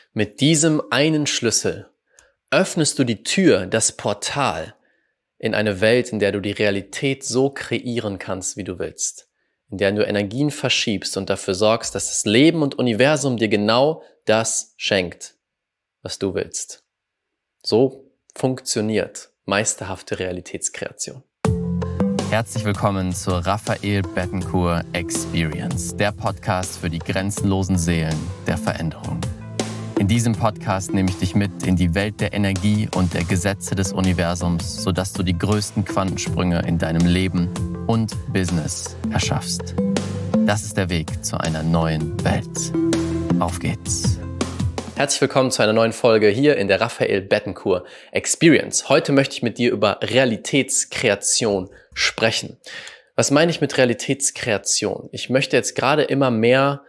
Mit diesem einen Schlüssel öffnest du die Tür, das Portal in eine Welt, in der du die Realität so kreieren kannst, wie du willst. In der du Energien verschiebst und dafür sorgst, dass das Leben und Universum dir genau das schenkt, was du willst. So funktioniert meisterhafte Realitätskreation. Herzlich willkommen zur Raphael Bettencourt Experience, der Podcast für die grenzenlosen Seelen der Veränderung. In diesem Podcast nehme ich dich mit in die Welt der Energie und der Gesetze des Universums, sodass du die größten Quantensprünge in deinem Leben und Business erschaffst. Das ist der Weg zu einer neuen Welt. Auf geht's! Herzlich willkommen zu einer neuen Folge hier in der Raphael Bettencourt Experience. Heute möchte ich mit dir über Realitätskreation sprechen. Was meine ich mit Realitätskreation? Ich möchte jetzt gerade immer mehr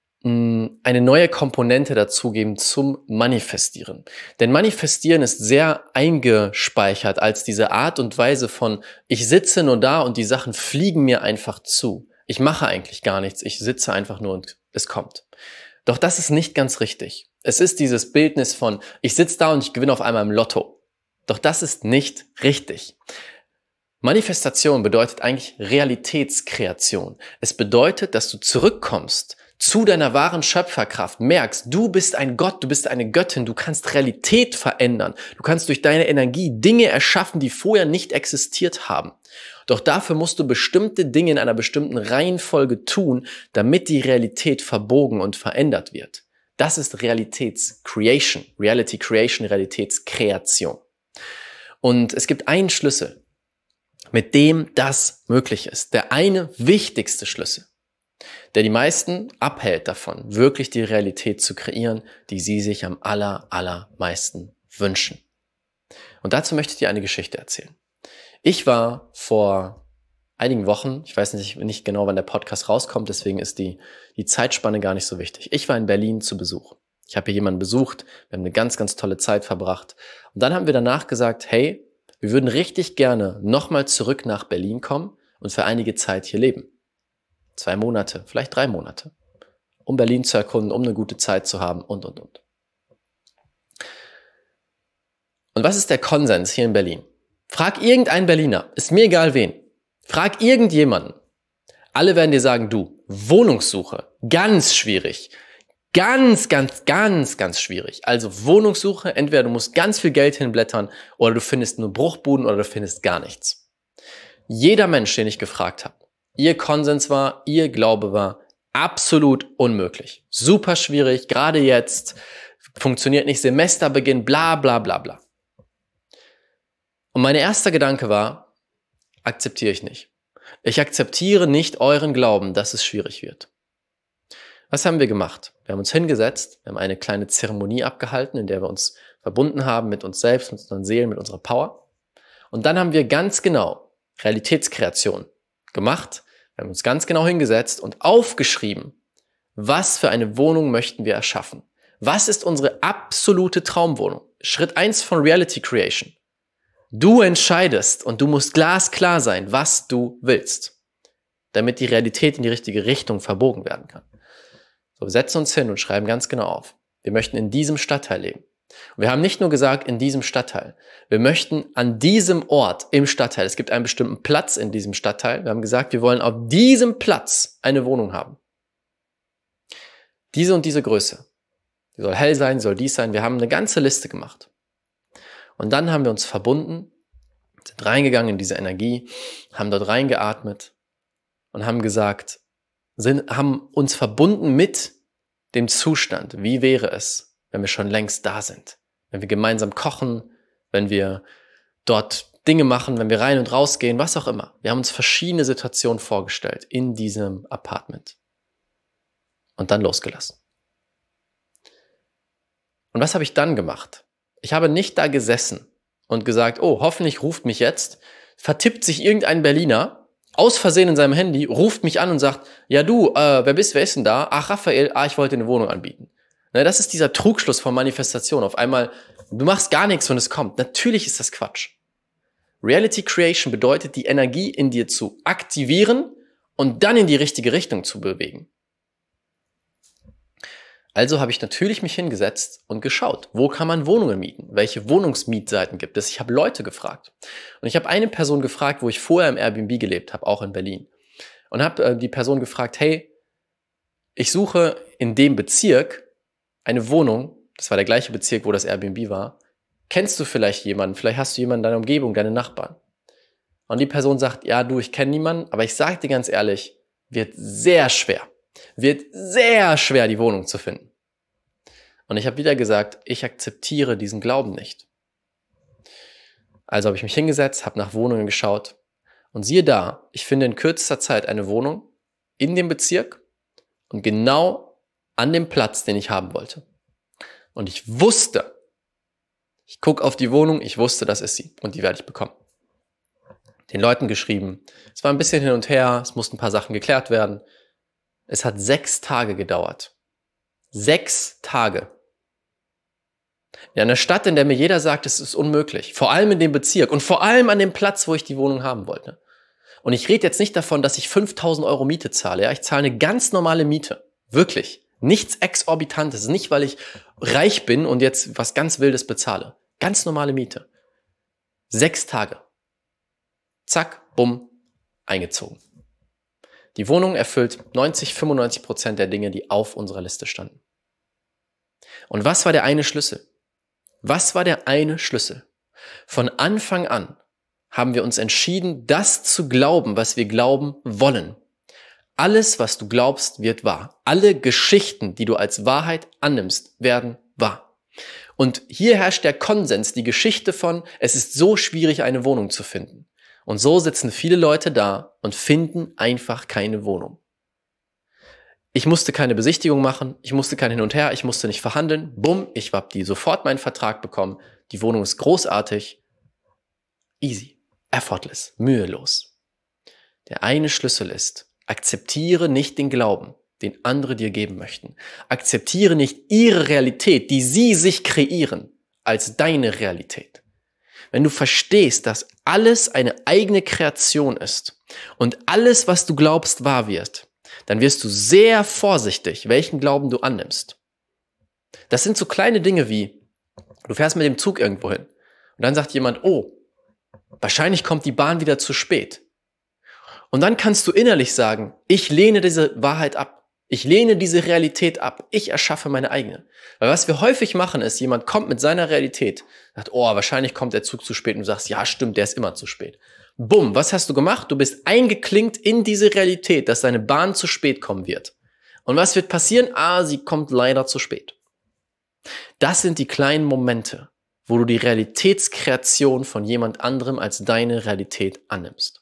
eine neue Komponente dazugeben zum Manifestieren. Denn Manifestieren ist sehr eingespeichert als diese Art und Weise von, ich sitze nur da und die Sachen fliegen mir einfach zu. Ich mache eigentlich gar nichts, ich sitze einfach nur und es kommt. Doch das ist nicht ganz richtig. Es ist dieses Bildnis von, ich sitze da und ich gewinne auf einmal im Lotto. Doch das ist nicht richtig. Manifestation bedeutet eigentlich Realitätskreation. Es bedeutet, dass du zurückkommst zu deiner wahren Schöpferkraft, merkst, du bist ein Gott, du bist eine Göttin, du kannst Realität verändern. Du kannst durch deine Energie Dinge erschaffen, die vorher nicht existiert haben. Doch dafür musst du bestimmte Dinge in einer bestimmten Reihenfolge tun, damit die Realität verbogen und verändert wird. Das ist Realitätskreation, Reality Creation, Realitätskreation. Und es gibt einen Schlüssel, mit dem das möglich ist. Der eine wichtigste Schlüssel, der die meisten abhält davon, wirklich die Realität zu kreieren, die sie sich am allermeisten wünschen. Und dazu möchte ich dir eine Geschichte erzählen. Ich war vor einigen Wochen, ich weiß nicht genau, wann der Podcast rauskommt, deswegen ist die Zeitspanne gar nicht so wichtig. Ich war in Berlin zu Besuch. Ich habe hier jemanden besucht, wir haben eine ganz, ganz tolle Zeit verbracht. Und dann haben wir danach gesagt, hey, wir würden richtig gerne nochmal zurück nach Berlin kommen und für einige Zeit hier leben. 2 Monate, vielleicht 3 Monate, um Berlin zu erkunden, um eine gute Zeit zu haben und. Und was ist der Konsens hier in Berlin? Frag irgendeinen Berliner, ist mir egal wen. Frag irgendjemanden. Alle werden dir sagen, du, Wohnungssuche, ganz schwierig. Ganz schwierig. Also Wohnungssuche, entweder du musst ganz viel Geld hinblättern oder du findest nur Bruchbuden oder du findest gar nichts. Jeder Mensch, den ich gefragt habe, ihr Konsens war, ihr Glaube war absolut unmöglich. Super schwierig, gerade jetzt, funktioniert nicht, Semesterbeginn, bla bla bla bla. Und mein erster Gedanke war, akzeptiere ich nicht. Ich akzeptiere nicht euren Glauben, dass es schwierig wird. Was haben wir gemacht? Wir haben uns hingesetzt, wir haben eine kleine Zeremonie abgehalten, in der wir uns verbunden haben mit uns selbst, mit unseren Seelen, mit unserer Power. Und dann haben wir ganz genau Realitätskreation gemacht. Wir haben uns ganz genau hingesetzt und aufgeschrieben, was für eine Wohnung möchten wir erschaffen. Was ist unsere absolute Traumwohnung? Schritt 1 von Reality Creation. Du entscheidest und du musst glasklar sein, was du willst, damit die Realität in die richtige Richtung verbogen werden kann. So, wir setzen uns hin und schreiben ganz genau auf. Wir möchten in diesem Stadtteil leben. Und wir haben nicht nur gesagt, in diesem Stadtteil. Wir möchten an diesem Ort im Stadtteil, es gibt einen bestimmten Platz in diesem Stadtteil. Wir haben gesagt, wir wollen auf diesem Platz eine Wohnung haben. Diese und diese Größe. Die soll hell sein, soll dies sein. Wir haben eine ganze Liste gemacht. Und dann haben wir uns verbunden, sind reingegangen in diese Energie, haben dort reingeatmet und haben gesagt, haben uns verbunden mit dem Zustand. Wie wäre es, wenn wir schon längst da sind? Wenn wir gemeinsam kochen, wenn wir dort Dinge machen, wenn wir rein und raus gehen, was auch immer. Wir haben uns verschiedene Situationen vorgestellt in diesem Apartment. Und dann losgelassen. Und was habe ich dann gemacht? Ich habe nicht da gesessen und gesagt, oh, hoffentlich ruft mich jetzt, vertippt sich irgendein Berliner, aus Versehen in seinem Handy, ruft mich an und sagt, ja du, wer ist denn da? Ach, Raphael, ich wollte eine Wohnung anbieten. Na, das ist dieser Trugschluss von Manifestation. Auf einmal, du machst gar nichts und es kommt. Natürlich ist das Quatsch. Reality Creation bedeutet, die Energie in dir zu aktivieren und dann in die richtige Richtung zu bewegen. Also habe ich natürlich mich hingesetzt und geschaut, wo kann man Wohnungen mieten? Welche Wohnungsmietseiten gibt es? Ich habe Leute gefragt. Und ich habe eine Person gefragt, wo ich vorher im Airbnb gelebt habe, auch in Berlin. Und habe die Person gefragt, hey, ich suche in dem Bezirk eine Wohnung, das war der gleiche Bezirk, wo das Airbnb war. Kennst du vielleicht jemanden? Vielleicht hast du jemanden in deiner Umgebung, deine Nachbarn. Und die Person sagt, ja du, ich kenne niemanden, aber ich sage dir ganz ehrlich, wird sehr schwer, die Wohnung zu finden. Und ich habe wieder gesagt, ich akzeptiere diesen Glauben nicht. Also habe ich mich hingesetzt, habe nach Wohnungen geschaut und siehe da, ich finde in kürzester Zeit eine Wohnung in dem Bezirk und genau an dem Platz, den ich haben wollte. Und ich wusste, ich gucke auf die Wohnung, ich wusste, das ist sie und die werde ich bekommen. Den Leuten geschrieben, es war ein bisschen hin und her, es mussten ein paar Sachen geklärt werden. Es hat 6 Tage gedauert. 6 Tage. In einer Stadt, in der mir jeder sagt, es ist unmöglich. Vor allem in dem Bezirk und vor allem an dem Platz, wo ich die Wohnung haben wollte. Und ich rede jetzt nicht davon, dass ich 5.000 Euro Miete zahle. Ja? Ich zahle eine ganz normale Miete. Wirklich. Nichts Exorbitantes. Nicht, weil ich reich bin und jetzt was ganz Wildes bezahle. Ganz normale Miete. 6 Tage. Zack, bumm, eingezogen. Die Wohnung erfüllt 90-95% der Dinge, die auf unserer Liste standen. Und was war der eine Schlüssel? Was war der eine Schlüssel? Von Anfang an haben wir uns entschieden, das zu glauben, was wir glauben wollen. Alles, was du glaubst, wird wahr. Alle Geschichten, die du als Wahrheit annimmst, werden wahr. Und hier herrscht der Konsens, die Geschichte von, es ist so schwierig, eine Wohnung zu finden. Und so sitzen viele Leute da und finden einfach keine Wohnung. Ich musste keine Besichtigung machen, ich musste kein Hin und Her, ich musste nicht verhandeln. Bumm, ich habe sofort meinen Vertrag bekommen. Die Wohnung ist großartig. Easy, effortless, mühelos. Der eine Schlüssel ist, akzeptiere nicht den Glauben, den andere dir geben möchten. Akzeptiere nicht ihre Realität, die sie sich kreieren, als deine Realität. Wenn du verstehst, dass alles eine eigene Kreation ist und alles, was du glaubst, wahr wird, dann wirst du sehr vorsichtig, welchen Glauben du annimmst. Das sind so kleine Dinge wie, du fährst mit dem Zug irgendwo hin und dann sagt jemand, oh, wahrscheinlich kommt die Bahn wieder zu spät. Und dann kannst du innerlich sagen, ich lehne diese Wahrheit ab. Ich lehne diese Realität ab. Ich erschaffe meine eigene. Weil was wir häufig machen ist, jemand kommt mit seiner Realität, sagt, oh, wahrscheinlich kommt der Zug zu spät und du sagst, ja stimmt, der ist immer zu spät. Bumm, was hast du gemacht? Du bist eingeklinkt in diese Realität, dass deine Bahn zu spät kommen wird. Und was wird passieren? Sie kommt leider zu spät. Das sind die kleinen Momente, wo du die Realitätskreation von jemand anderem als deine Realität annimmst.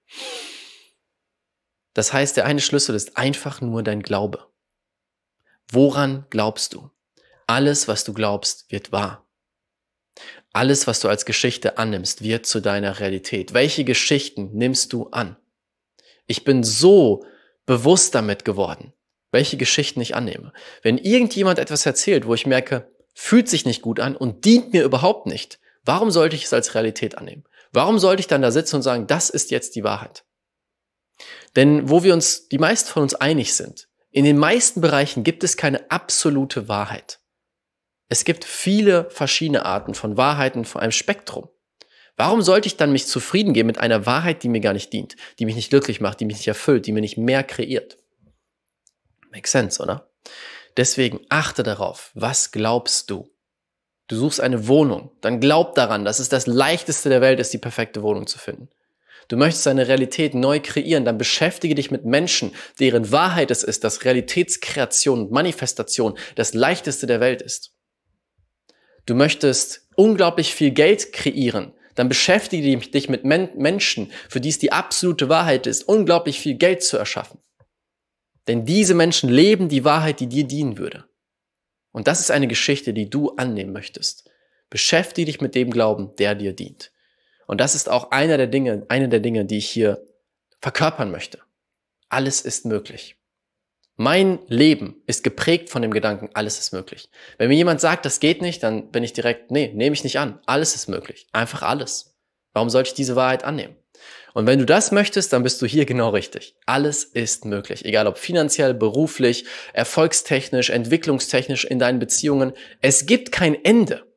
Das heißt, der eine Schlüssel ist einfach nur dein Glaube. Woran glaubst du? Alles, was du glaubst, wird wahr. Alles, was du als Geschichte annimmst, wird zu deiner Realität. Welche Geschichten nimmst du an? Ich bin so bewusst damit geworden, welche Geschichten ich annehme. Wenn irgendjemand etwas erzählt, wo ich merke, fühlt sich nicht gut an und dient mir überhaupt nicht, warum sollte ich es als Realität annehmen? Warum sollte ich dann da sitzen und sagen, das ist jetzt die Wahrheit? Denn wo wir uns, die meisten von uns einig sind, in den meisten Bereichen gibt es keine absolute Wahrheit. Es gibt viele verschiedene Arten von Wahrheiten von einem Spektrum. Warum sollte ich dann mich zufrieden geben mit einer Wahrheit, die mir gar nicht dient, die mich nicht glücklich macht, die mich nicht erfüllt, die mir nicht mehr kreiert? Makes sense, oder? Deswegen achte darauf, was glaubst du? Du suchst eine Wohnung, dann glaub daran, dass es das Leichteste der Welt ist, die perfekte Wohnung zu finden. Du möchtest deine Realität neu kreieren, dann beschäftige dich mit Menschen, deren Wahrheit es ist, dass Realitätskreation und Manifestation das Leichteste der Welt ist. Du möchtest unglaublich viel Geld kreieren, dann beschäftige dich mit Menschen, für die es die absolute Wahrheit ist, unglaublich viel Geld zu erschaffen. Denn diese Menschen leben die Wahrheit, die dir dienen würde. Und das ist eine Geschichte, die du annehmen möchtest. Beschäftige dich mit dem Glauben, der dir dient. Und das ist auch eine der Dinge, die ich hier verkörpern möchte. Alles ist möglich. Mein Leben ist geprägt von dem Gedanken, alles ist möglich. Wenn mir jemand sagt, das geht nicht, dann bin ich direkt, nee, nehme ich nicht an. Alles ist möglich. Einfach alles. Warum sollte ich diese Wahrheit annehmen? Und wenn du das möchtest, dann bist du hier genau richtig. Alles ist möglich, egal ob finanziell, beruflich, erfolgstechnisch, entwicklungstechnisch in deinen Beziehungen. Es gibt kein Ende.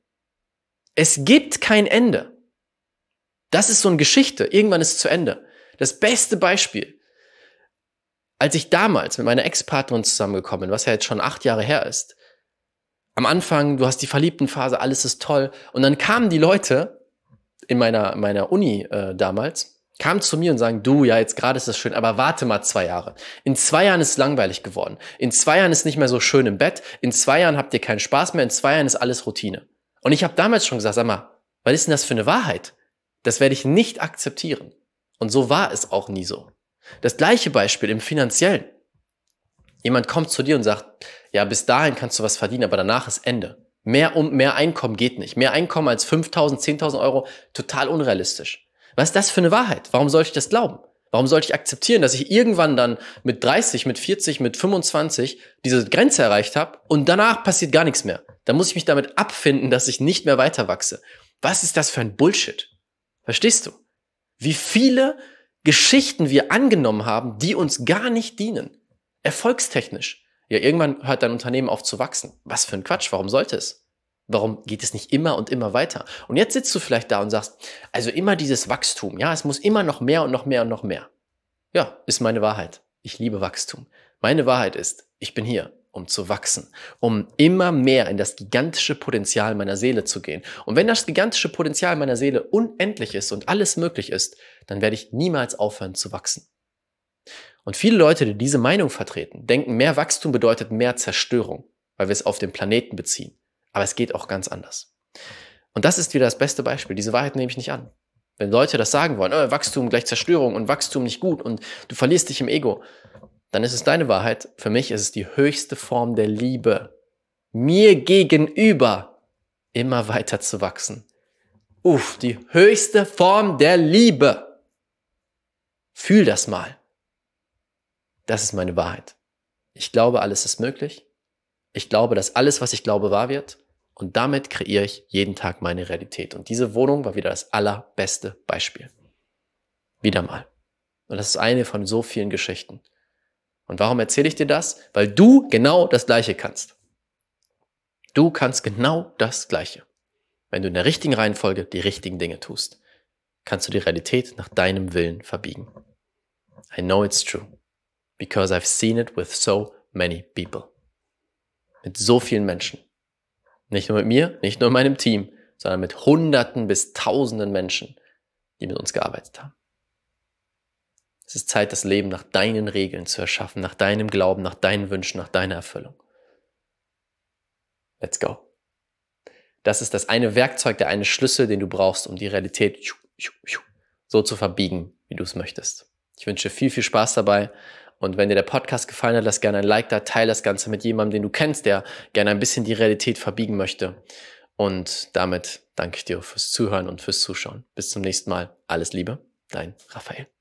Es gibt kein Ende. Das ist so eine Geschichte. Irgendwann ist es zu Ende. Das beste Beispiel, als ich damals mit meiner Ex-Partnerin zusammengekommen bin, was ja jetzt schon 8 Jahre her ist. Am Anfang, du hast die Verliebtenphase, alles ist toll. Und dann kamen die Leute in meiner Uni damals, kamen zu mir und sagen, du, ja, jetzt gerade ist das schön, aber warte mal 2 Jahre. In 2 Jahren ist es langweilig geworden. In 2 Jahren ist es nicht mehr so schön im Bett. In 2 Jahren habt ihr keinen Spaß mehr. In 2 Jahren ist alles Routine. Und ich habe damals schon gesagt, sag mal, was ist denn das für eine Wahrheit? Das werde ich nicht akzeptieren. Und so war es auch nie so. Das gleiche Beispiel im Finanziellen. Jemand kommt zu dir und sagt, ja, bis dahin kannst du was verdienen, aber danach ist Ende. Mehr Einkommen geht nicht. Mehr Einkommen als 5.000, 10.000 Euro, total unrealistisch. Was ist das für eine Wahrheit? Warum sollte ich das glauben? Warum sollte ich akzeptieren, dass ich irgendwann dann mit 30, mit 40, mit 25 diese Grenze erreicht habe und danach passiert gar nichts mehr? Dann muss ich mich damit abfinden, dass ich nicht mehr weiter wachse. Was ist das für ein Bullshit? Verstehst du? Wie viele Geschichten wir angenommen haben, die uns gar nicht dienen. Erfolgstechnisch. Ja, irgendwann hört dein Unternehmen auf zu wachsen. Was für ein Quatsch, warum sollte es? Warum geht es nicht immer und immer weiter? Und jetzt sitzt du vielleicht da und sagst, also immer dieses Wachstum, ja, es muss immer noch mehr und noch mehr und noch mehr. Ja, ist meine Wahrheit. Ich liebe Wachstum. Meine Wahrheit ist, ich bin hier, um zu wachsen, um immer mehr in das gigantische Potenzial meiner Seele zu gehen. Und wenn das gigantische Potenzial meiner Seele unendlich ist und alles möglich ist, dann werde ich niemals aufhören zu wachsen. Und viele Leute, die diese Meinung vertreten, denken, mehr Wachstum bedeutet mehr Zerstörung, weil wir es auf den Planeten beziehen. Aber es geht auch ganz anders. Und das ist wieder das beste Beispiel. Diese Wahrheit nehme ich nicht an. Wenn Leute das sagen wollen, Wachstum gleich Zerstörung und Wachstum nicht gut und du verlierst dich im Ego, dann ist es deine Wahrheit. Für mich ist es die höchste Form der Liebe, mir gegenüber immer weiter zu wachsen. Die höchste Form der Liebe. Fühl das mal. Das ist meine Wahrheit. Ich glaube, alles ist möglich. Ich glaube, dass alles, was ich glaube, wahr wird. Und damit kreiere ich jeden Tag meine Realität. Und diese Wohnung war wieder das allerbeste Beispiel. Wieder mal. Und das ist eine von so vielen Geschichten. Und warum erzähle ich dir das? Weil du genau das Gleiche kannst. Du kannst genau das Gleiche. Wenn du in der richtigen Reihenfolge die richtigen Dinge tust, kannst du die Realität nach deinem Willen verbiegen. I know it's true. Because I've seen it with so many people. Mit so vielen Menschen. Nicht nur mit mir, nicht nur in meinem Team, sondern mit Hunderten bis Tausenden Menschen, die mit uns gearbeitet haben. Es ist Zeit, das Leben nach deinen Regeln zu erschaffen, nach deinem Glauben, nach deinen Wünschen, nach deiner Erfüllung. Let's go. Das ist das eine Werkzeug, der eine Schlüssel, den du brauchst, um die Realität so zu verbiegen, wie du es möchtest. Ich wünsche dir viel, viel Spaß dabei. Und wenn dir der Podcast gefallen hat, lass gerne ein Like da, teile das Ganze mit jemandem, den du kennst, der gerne ein bisschen die Realität verbiegen möchte. Und damit danke ich dir fürs Zuhören und fürs Zuschauen. Bis zum nächsten Mal. Alles Liebe, dein Raphael.